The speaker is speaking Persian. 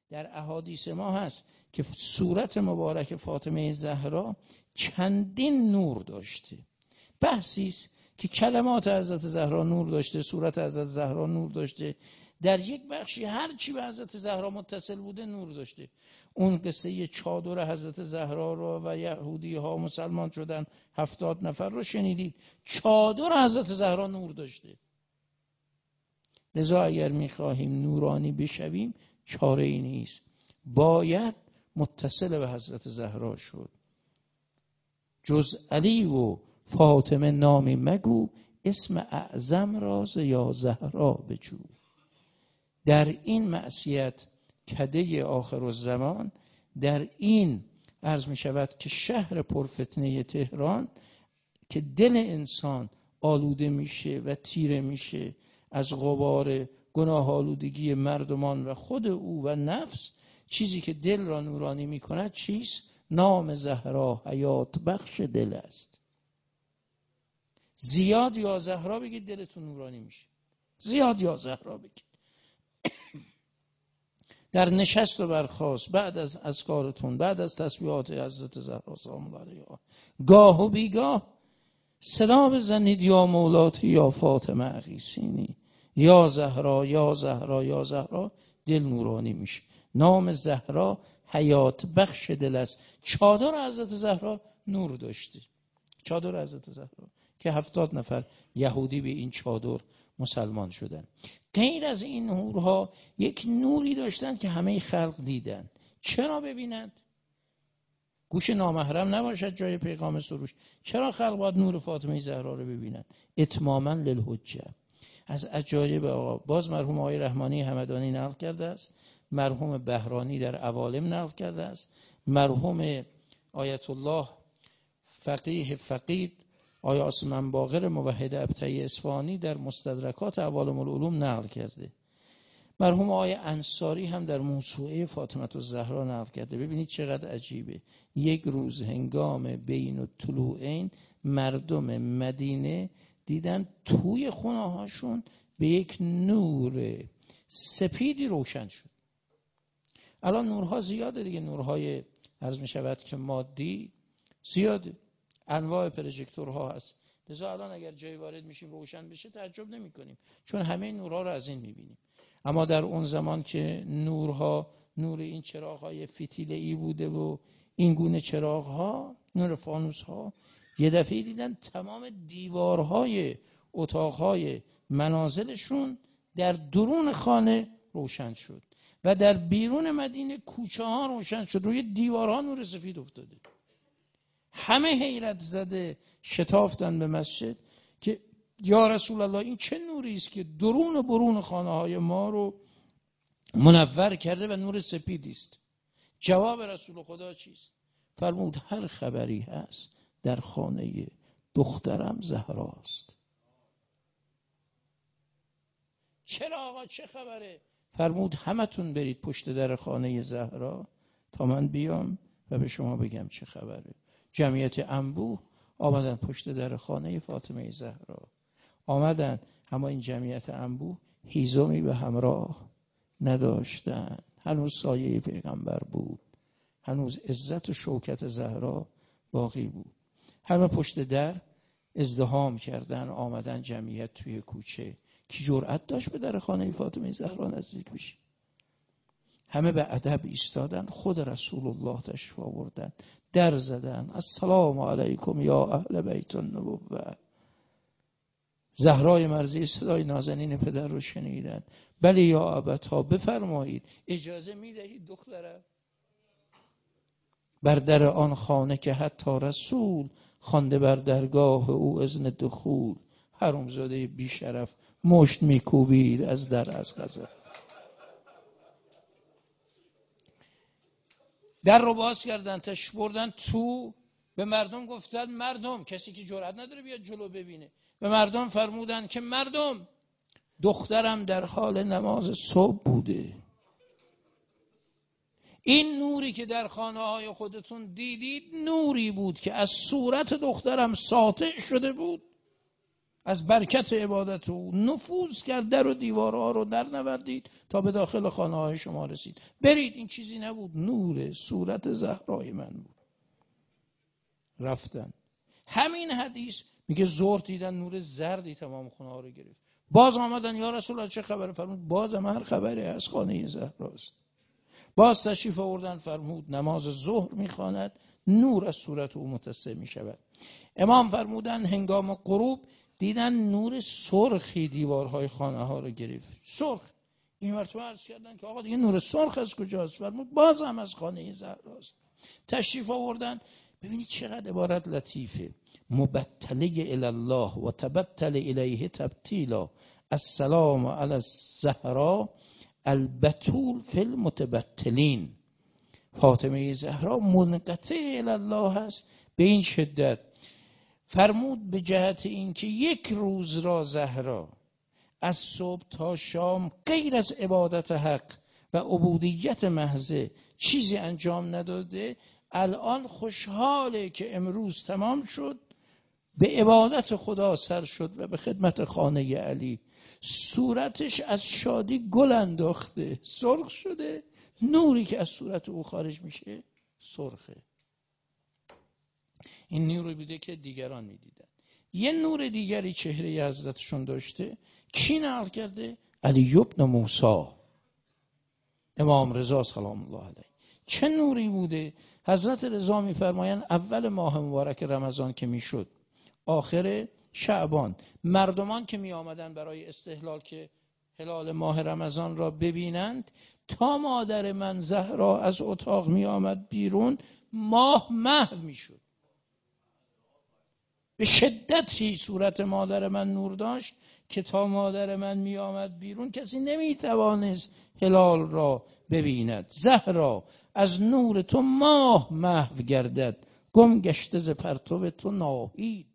در احادیث ما هست که صورت مبارک فاطمه زهرا چندین نور داشته. بحثی است که کلمات حضرت زهرا نور داشته، صورت حضرت زهرا نور داشته، در یک بخشی هر چی به حضرت زهرا متصل بوده نور داشته. اون قصه چادر حضرت زهرا رو و یهودی ها مسلمان شدن 70 نفر رو شنیدید. چادر حضرت زهرا نور داشته. لذا اگر میخواهیم نورانی بشویم چاره ای نیست، باید متصل به حضرت زهرا شد. جز علی و فاطمه نامی مگو، اسم اعظم راز یا زهرا بجو. در این معصیت کده آخر الزمان، در این عرض می شود که شهر پرفتنه تهران که دل انسان آلوده میشه و تیره میشه از غبار گناه آلودگی مردمان و خود او و نفس، چیزی که دل را نورانی می کند چیست؟ نام زهرا حیات بخش دل است. زیاد یا زهرا بگید دلتون نورانی میشه. زیاد یا زهرا بگید. در نشست و برخاست، بعد از اذکارتون، بعد از تسبیحات حضرت زهرا سلام الله علیها، گاه و بیگاه صدا بزنید یا مولاتی یا فاطمه اغیثینی، یا زهرا یا زهرا یا زهرا، دل نورانی میشه. نام زهرا حیات بخش دل است. چادر حضرت زهرا نور داشته. چادر حضرت زهرا که 70 نفر یهودی به این چادر مسلمان شدن. غیر از این نورها یک نوری داشتن که همه خلق دیدن. چرا ببینند؟ گوش نامحرم نباشد جای پیغام سروش. چرا خلق باید نور فاطمه زهرا رو ببینند؟ اتماما للحجه. از عجایب آقا باز مرحوم آقای رحمانی همدانی نقل کرده است، مرحوم بهرانی در عوالم نقل کرده است، مرحوم آیت الله فقیه فقید آیه آسمان باقر موحد ابطحی اصفهانی در مستدرکات عوالم العلوم نقل کرده. مرحوم آقای انصاری هم در موسوعه فاطمه الزهرا نقل کرده. ببینید چقدر عجیبه. یک روز هنگام بین الطلوعین مردم مدینه دیدن توی خونه هاشون به یک نور سپیدی روشن شد. الان نورها زیاده دیگه، نورهای عرض می شود که مادی زیاده، انواع پروژکتورها هست. لذا الان اگر جایی وارد میشیم روشن بشه تعجب نمی کنیم، چون همه نورها رو از این میبینیم. اما در اون زمان که نورها نور این چراغ‌های فتیله‌ای بوده و این گونه چراغ‌ها، نور فانوس‌ها، یه دفعه دیدن تمام دیوارهای اتاق‌های منازلشون در درون خانه روشن شد و در بیرون مدینه کوچه ها روشن شد، روی دیوارها نور سفید افتاده. همه حیرت زده شتافتن به مسجد که یا رسول الله این چه نوری است که درون و برون خانه های ما رو منور کرده و نور سپیدی است؟ جواب رسول خدا چیست؟ فرمود هر خبری هست در خانه دخترم زهراست. چرا آقا چه خبره؟ فرمود همتون برید پشت در خانه زهرا تا من بیام و به شما بگم چه خبره. جمعیت انبوه آمدن پشت در خانه فاطمه زهرا. آمدن، اما این جمعیت انبوه هیزمی به همراه نداشتن. هنوز سایه پیغمبر بود، هنوز عزت و شوکت زهرا باقی بود. همه پشت در ازدحام کردن، آمدن جمعیت توی کوچه. کی جرأت داشت به در خانه فاطمه زهرا نزدیک بشه؟ همه به ادب ایستادن. خود رسول الله تشریف آوردن، در زدن. السلام علیکم یا اهل بیت النبوه. زهرای مرضی صدای نازنین پدر رو شنیدن. بله یا ابتا، بفرمایید، اجازه میدهید دخترم؟ بر در آن خانه که حتی رسول خوانده بر درگاه او اذن دخول. حرامزاده بی شرف مشت میکوبید از در از غضب. در رو باز کردن، تشریف بردن تو، به مردم گفتن مردم، کسی که جرئت نداره بیاد جلو ببینه، به مردم فرمودن که مردم، دخترم در حال نماز صبح بوده. این نوری که در خانه های خودتون دیدید نوری بود که از صورت دخترم ساطع شده بود از برکت عبادت او نفوذ کرد، در و دیوارها رو در نوردید تا به داخل خانه های شما رسید. برید، این چیزی نبود، نور صورت زهرای من بود. رفتن. همین حدیث میگه ظهر دیدن نور زردی تمام خونه ها رو گرفت. باز آمدن یا رسول الله چه خبره؟ فرمود باز هر خبری از خانه زهراست. باز تشریف آوردن، فرمود نماز ظهر میخواند، نور از صورت او متسع میشود. امام فرمودن هنگام غروب دیدن نور سرخی دیوارهای خانه ها رو گرفت. سرخ. این مرتبه عرض کردن که آقا دیگه نور سرخ از کجاست؟ فرمود باز هم از خانه زهراست. تشریف آوردن. ببینید چقدر عبارت لطیفه. مبتله الی الله و تبتل الیه تبتیلا، السلام علی الزهرا البتول فی المتبتلین. فاطمه زهرا منقطع الی الله هست به این شدت. فرمود به جهت این که یک روز را زهرا از صبح تا شام غیر از عبادت حق و عبودیت محضه چیزی انجام نداده، الان خوشحاله که امروز تمام شد، به عبادت خدا سر شد و به خدمت خانه علی. صورتش از شادی گل انداخته، سرخ شده، نوری که از صورت او خارج میشه سرخه. این نوری بوده که دیگران میدیدن. یه نور دیگری چهره حضرتشون داشته. کی نقل کرده؟ علی بن موسی، امام رضا سلام الله علیه. چه نوری بوده؟ حضرت رضا میفرمایند اول ماه مبارک رمضان که میشد، آخر شعبان، مردمان که می آمدن برای استهلال که هلال ماه رمضان را ببینند، تا مادر من زهرا از اتاق می آمد بیرون، ماه محو می شد. به شدتی صورت مادر من نور داشت که تا مادر من می آمد بیرون کسی نمی توانست هلال را ببیند. زهرا از نور تو ماه محو گردد، گم گشته ز پرتو تو ناهید.